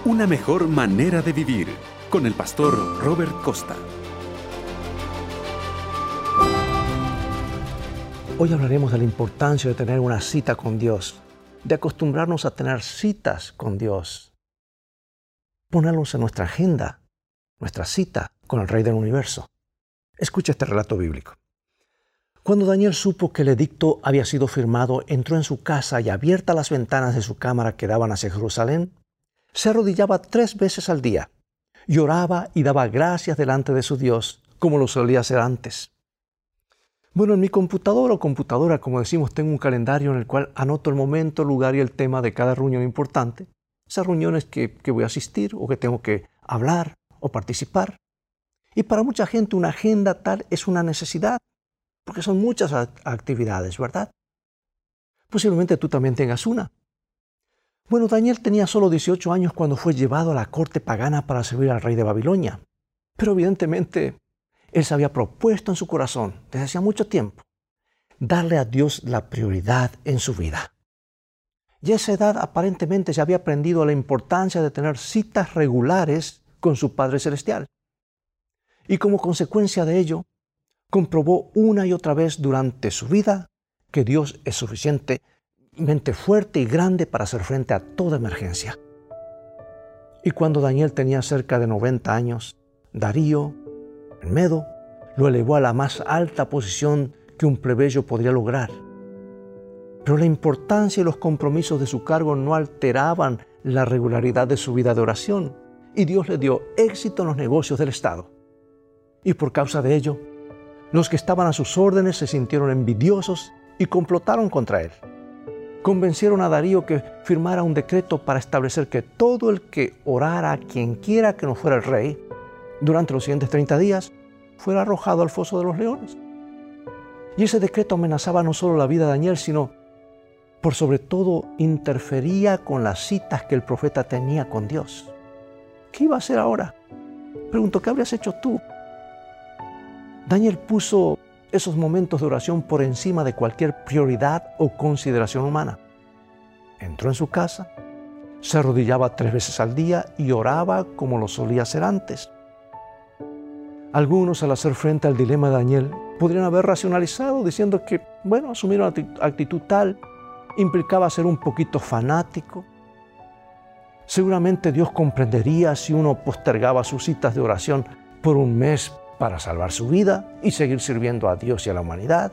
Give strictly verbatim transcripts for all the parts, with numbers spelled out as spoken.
Una mejor manera de vivir, con el pastor Robert Costa. Hoy hablaremos de la importancia de tener una cita con Dios, de acostumbrarnos a tener citas con Dios. Ponerlos en nuestra agenda, nuestra cita con el Rey del Universo. Escucha este relato bíblico. Cuando Daniel supo que el edicto había sido firmado, entró en su casa y, abiertas las ventanas de su cámara que daban hacia Jerusalén, se arrodillaba tres veces al día, lloraba y daba gracias delante de su Dios, como lo solía hacer antes. Bueno, en mi computadora o computadora, como decimos, tengo un calendario en el cual anoto el momento, el lugar y el tema de cada reunión importante. Esas reuniones que, que voy a asistir o que tengo que hablar o participar. Y para mucha gente una agenda tal es una necesidad, porque son muchas actividades, ¿verdad? Posiblemente tú también tengas una. Bueno, Daniel tenía solo dieciocho años cuando fue llevado a la corte pagana para servir al rey de Babilonia. Pero evidentemente, él se había propuesto en su corazón, desde hacía mucho tiempo, darle a Dios la prioridad en su vida. Y a esa edad aparentemente se había aprendido la importancia de tener citas regulares con su Padre Celestial. Y como consecuencia de ello, comprobó una y otra vez durante su vida que Dios es suficientemente fuerte y grande para hacer frente a toda emergencia. Y cuando Daniel tenía cerca de noventa años, Darío, el Medo, lo elevó a la más alta posición que un plebeyo podría lograr. Pero la importancia y los compromisos de su cargo no alteraban la regularidad de su vida de oración, y Dios le dio éxito en los negocios del Estado. Y por causa de ello, los que estaban a sus órdenes se sintieron envidiosos y complotaron contra él. Convencieron a Darío que firmara un decreto para establecer que todo el que orara a quien quiera que no fuera el rey, durante los siguientes treinta días, fuera arrojado al foso de los leones. Y ese decreto amenazaba no solo la vida de Daniel, sino, por sobre todo, interfería con las citas que el profeta tenía con Dios. ¿Qué iba a hacer ahora? Pregunto, ¿qué habrías hecho tú? Daniel puso esos momentos de oración por encima de cualquier prioridad o consideración humana. Entró en su casa, se arrodillaba tres veces al día y oraba como lo solía hacer antes. Algunos, al hacer frente al dilema de Daniel, podrían haber racionalizado diciendo que, bueno, asumir una actitud tal implicaba ser un poquito fanático. Seguramente Dios comprendería si uno postergaba sus citas de oración por un mes para salvar su vida y seguir sirviendo a Dios y a la humanidad.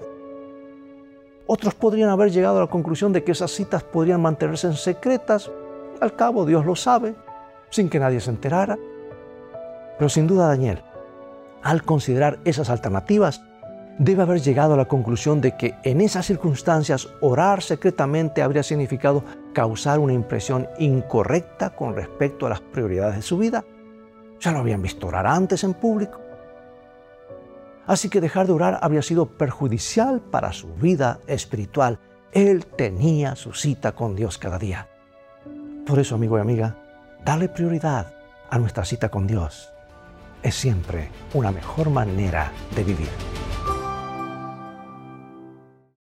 Otros podrían haber llegado a la conclusión de que esas citas podrían mantenerse en secretas. Al cabo, Dios lo sabe, sin que nadie se enterara. Pero sin duda Daniel, al considerar esas alternativas, debe haber llegado a la conclusión de que en esas circunstancias orar secretamente habría significado causar una impresión incorrecta con respecto a las prioridades de su vida. Ya lo habían visto orar antes en público. Así que dejar de orar habría sido perjudicial para su vida espiritual. Él tenía su cita con Dios cada día. Por eso, amigo y amiga, darle prioridad a nuestra cita con Dios es siempre una mejor manera de vivir.